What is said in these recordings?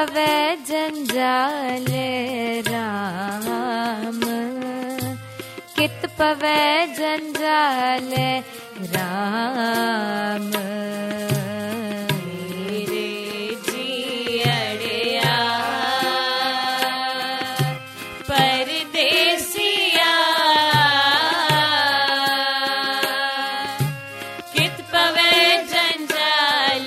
पवै जंजाल राम, कित पवै जंजाल राम। मेरे जियड़िया परदेसिया, कित पवै जंजाल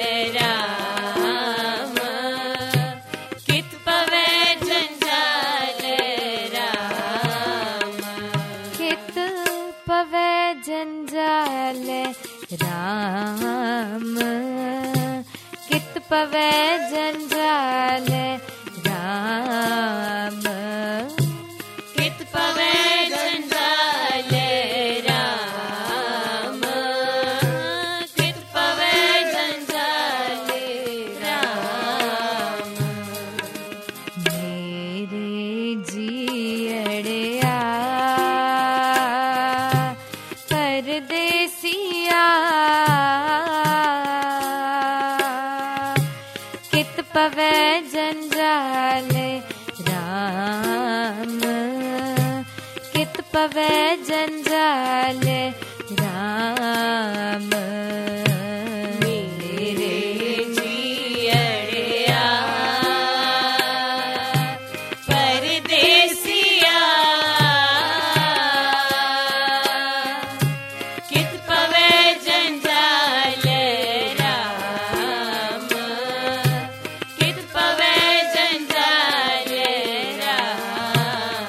राम, कित पवै जंजाल राम। कित पवै जंजाल राम, कित पवै जंजाल राम। कित पवै जंजाल राम, कित पवै जंजाल राम। मेरे जियड़िया परदेसिया, कित पवै जंजाल राम, कित पवै जंजाल राम। मेरे जियड़िया परदेसिया, कित पवै जंजाल राम, कित पवै जंजाल राम।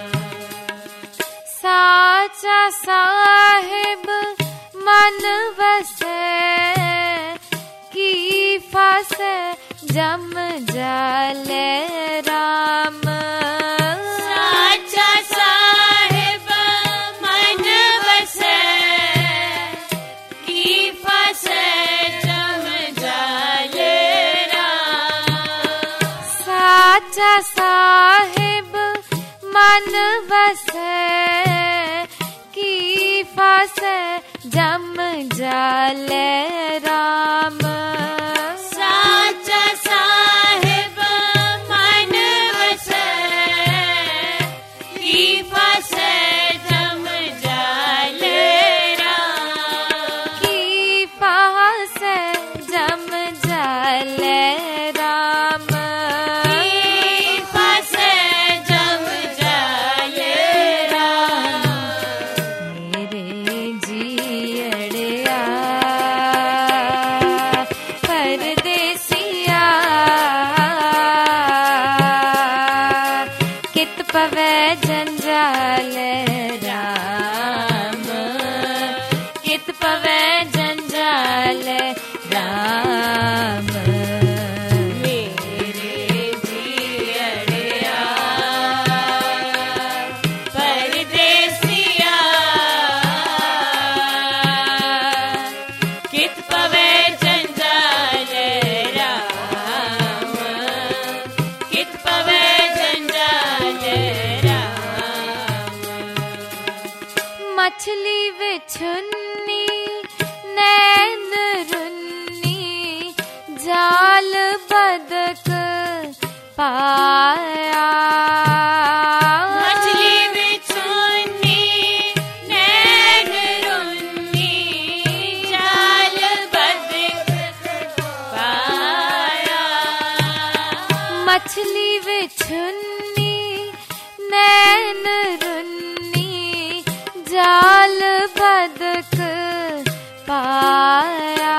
साचा साहिब मन वसै, की फासै जम जाल राम। साचा साहिब मन वसै, की फसै जम जाल राम। साचा साहिब मन वसै, की फासै जम जाल राम। साचा साहिब मन वसै, की फसै जम जाल राम। की फासै जम जाल राम। की फसै जम जाल राम। मेरे जियड़िया परदेसिया, कित पवै जंजाल राम, कित पवै जंजाल राम। मेरे जियड़िया परदेसिया, कित पवै जंजाल राम, कित पवै जंजाल राम। मछली विछुन्नी नैन रुन्नी, जाल बदक पाया। मछली बिछुन्नी नैन रुन्नी, जाल बदक पाया। मछली विछुन्नी नैन रुन्नी, जाल बदक पाया।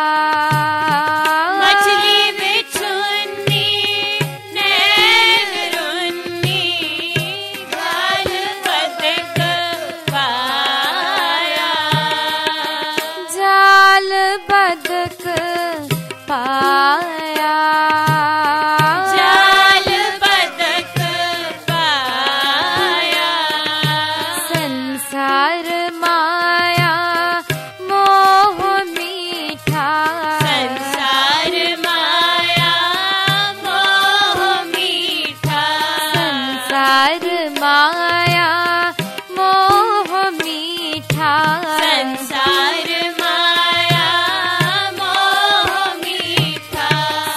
मछली बिछुन्नी नैन रुन्नी, जाल बदक पाया। जाल बदक पाया। जाल बदक पाया। संसार माया मोह मीठा, संसार माया मोह मीठा। संसार माया मोह मीठा। संसार माया मोह मीठा।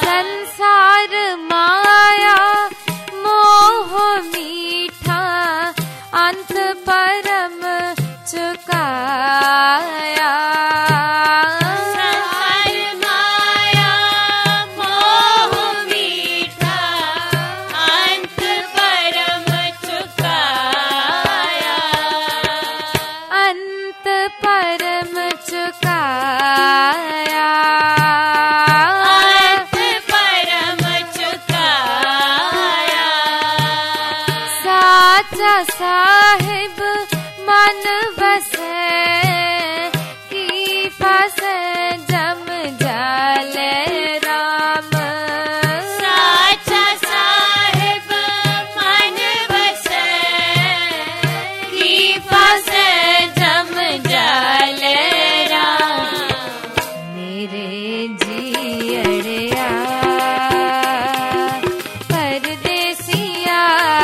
साचा साहिब मन बसे की फासे जम जाले राम। साचा साहिब मन बसे की फासे जम जाले राम। मेरे जियड़िया परदेसिया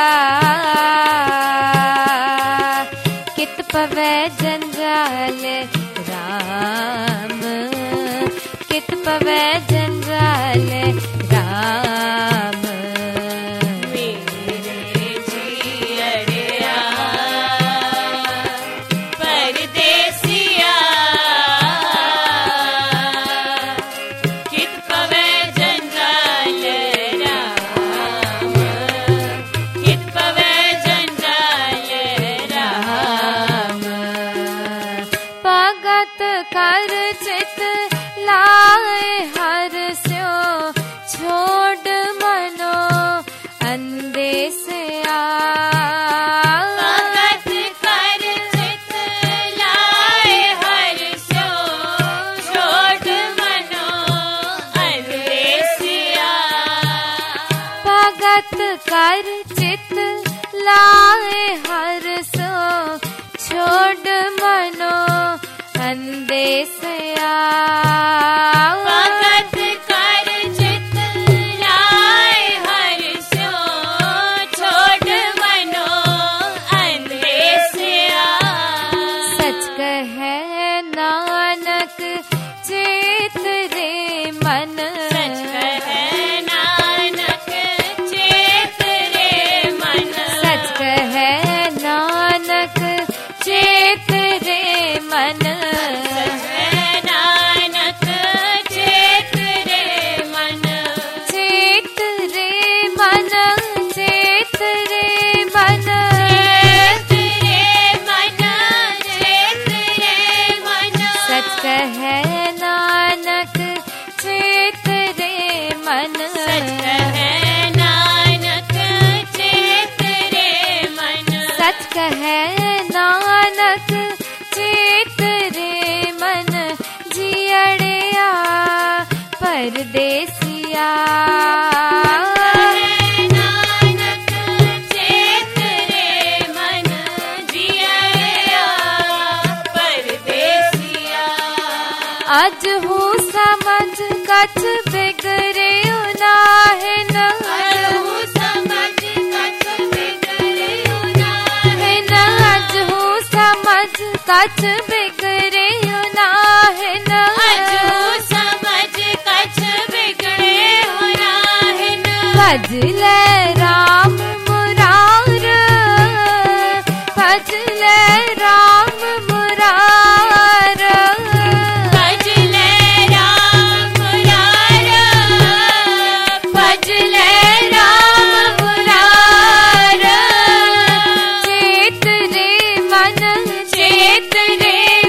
कित पवे जंजाल राम, कित पवे जंजाल राम। मेरे जियड़िया परदेसिया कित पवे जंजाल राम, कित पवे जंजाल राम। भगत कर चित लाए हर स्यो छोड़ मनो अंदेसिया। भगत कर चित लाए हर स्यो छोड़ मनो अंदेसिया। भगत कर चित लाए हर सो छोड़ मनो अंदेसिया। भगत कर चित लाए हर स्यो छोड़ मनो अंदेसिया। सच कहे नानक चेत रे मन। सच कहे नानक चेत रे मन। सच कहे नानक चेत रे मन। सच कहे नानक चेत रे मन। चेत रे मन, चेत रे मन। चेत रे मन, चेत रे मन। सच कहे नानक चेत रे मन। सच कहे नानक चेत रे मन। सच कहे नानक चेत रे मन। जियड़िया परदेसिया नानक चेत रे मन। जियड़िया परदेसिया। आज हूँ समझ कछ बिगड़े नाहे न। अरहु समझ कछ बिगड़े नाहे न। आज हूँ समझ कछ बिगड़े नाहे न। अरहु समझ कछ बिगड़े नाहे न। भज ले राम मुरार, भज ले राम मुरार। भज ले राम मुरार, भज ले राम मुरार। चेत रे मन, चेत रे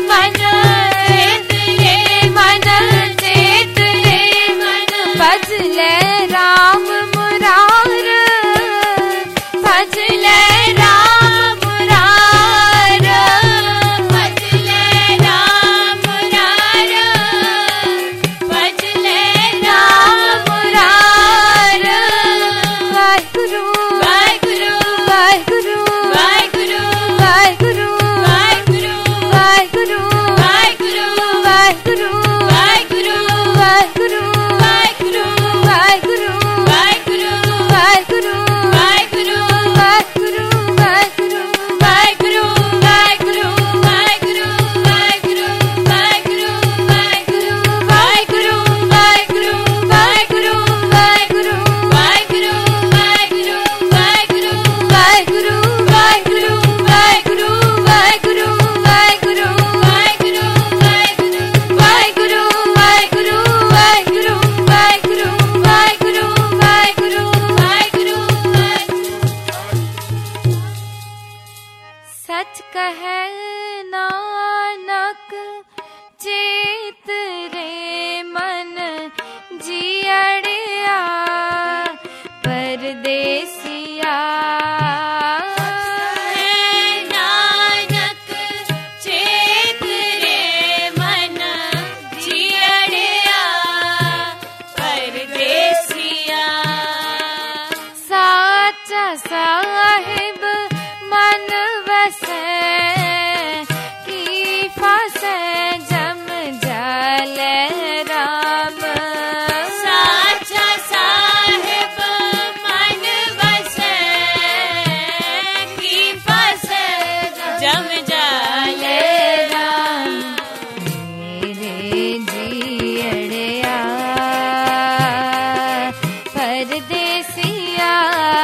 साहिब मन बसे की फासे जम जाले राम। साचा साहिब मन बसे की फासे जम जाले राम। मेरे जीअड़िया परदेसिया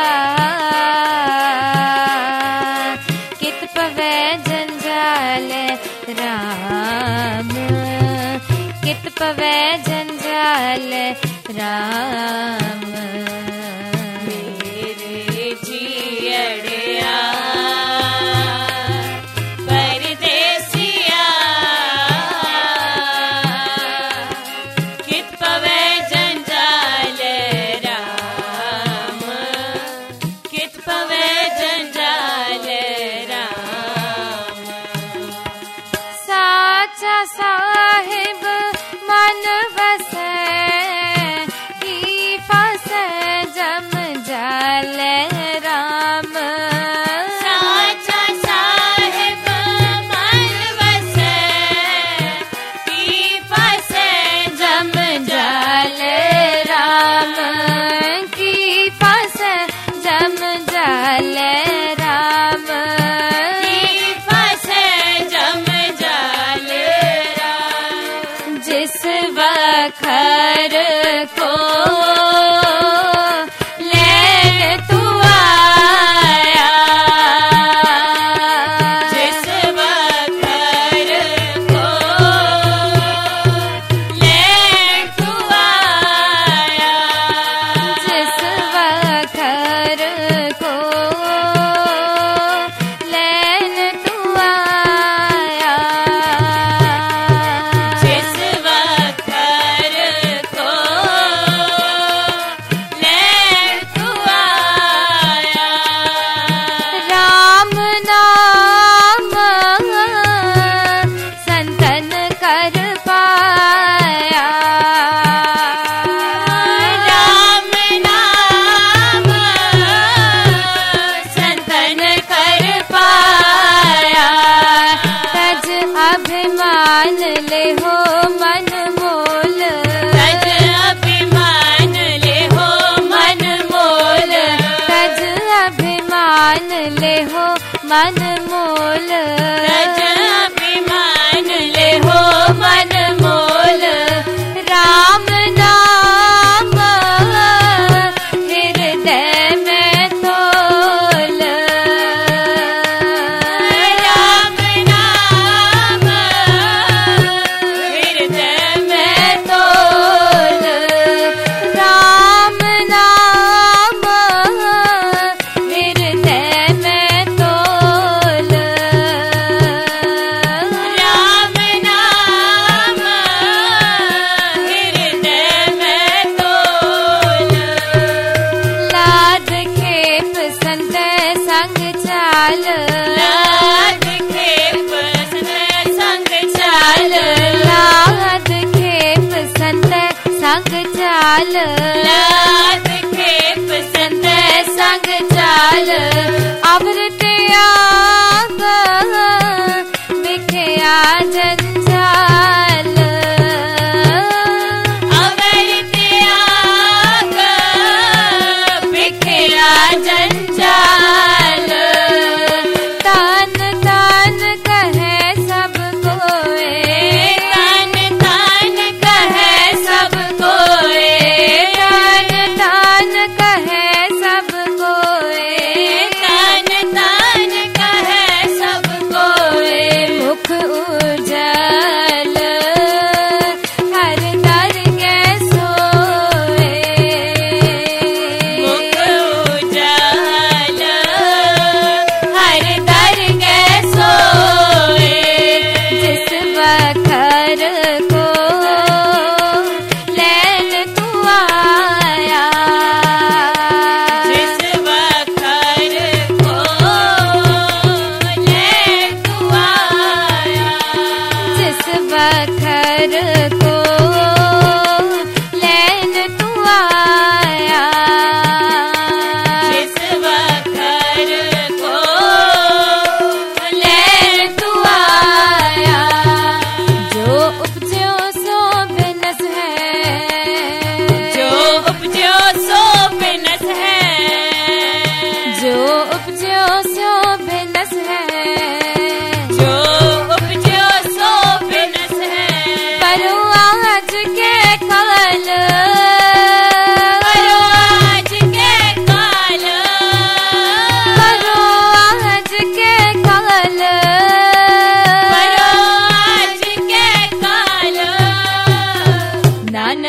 कित पवे जंजाल राम, कित पवे जंजाल राम। मेरे जीअड़िया परदेसिया कित पवे जंजाल राम, कित पवे जंजाल राम। साचा साहिब मन बसे की फासे जम जाल राम। साचा साहिब मन बसे की फासे जम जाल राम, की फासे जम जाल राम। की फासे जम जाल राम। जिस वखर को लेने तू आया, जिस वखर को ले तू आया, जिस वखर को लेने तू आया, जिस वखर को ले तू आया। राम नाम संतन कर पाया, राम नाम संतन कर पाया। तज अभिमान ले हो मन मोल, तज अभिमान ले हो मन मोल, तज अभिमान ले हो मन मोल, तज अभिमान ले हो मन मोल। राम नाम हृदय में तोल, राम नाम हृदय में तोल, राम नाम हृदय में तोल, राम नाम हृदय में तोल। लाद खेप संत संग चाल, लाद खेप संग चाल, लाद खेप संत संग चाल, लाद खेप संग संग चाल। अमृत आग बिखया जंजाल, अमृत आग बिखरा जंजाल। तान तान कहे सब कोए, तान तान कहे सब कोए, तान तान कहे सब कोए, तान तान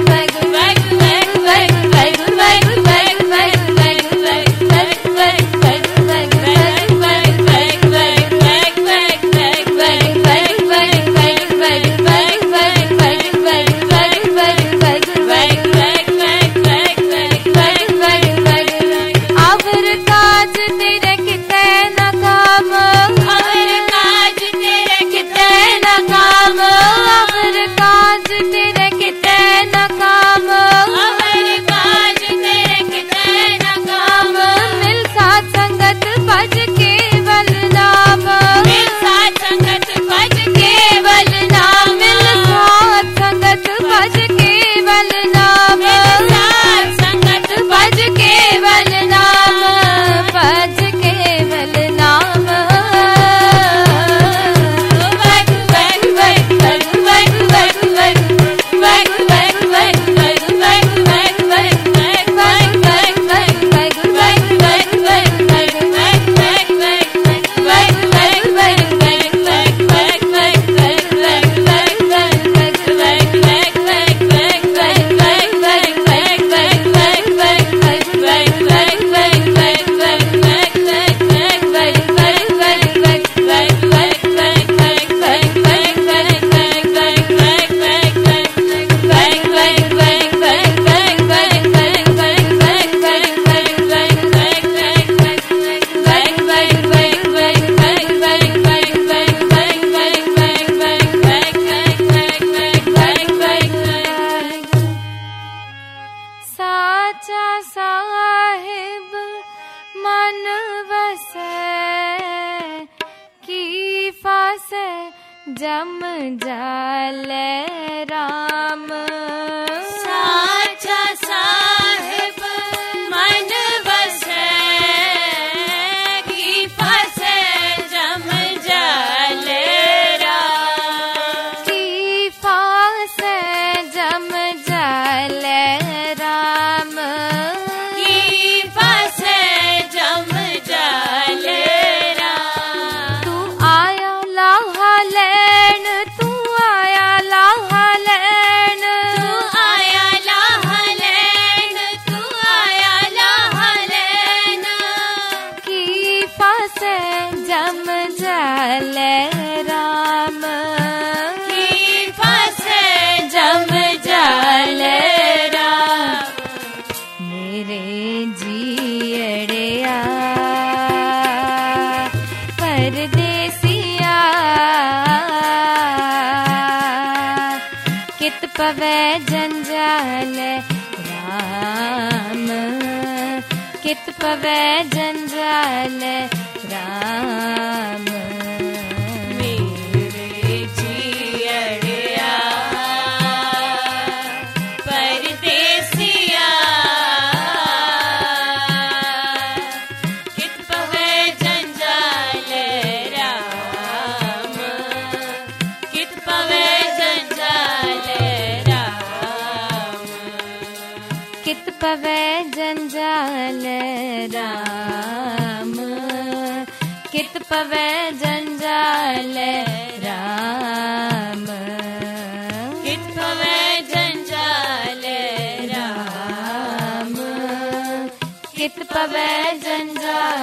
जम जाले राम साचा साहिब मन बसे की फसे जम जाले राम की फासे जम जाले राम की फसे जम जाले राम तू आया लाहा लैन तू आया लाहा लैन तू आया लाह लैन तू आया लाह लैन की फासे जम जाले राम की फसे जम जाले राम मेरे जीअड़िया परदेसिया कित पवे जंजाल राम कित पवे जंजाल राम मेरे जीअड़िया परदेसिया कित पवे जंजाल राम कित पवे जंजाल राम कित पवे जंजाल राम कित पवे जंजाल राम कित पवे जंजाल राम कित चित पवै जंजाल।